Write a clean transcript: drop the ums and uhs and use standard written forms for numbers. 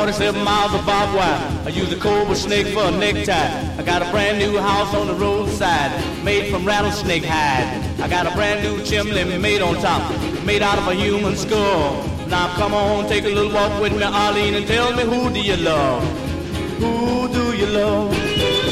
27 miles of barbed wire. I use a cobra snake for a necktie. I got a brand new house on the roadside, made from rattlesnake hide. I got a brand new chimney made on top, made out of a human skull. Now come on, take a little walk with me, Arlene, and tell me, who do you love? Who do you love?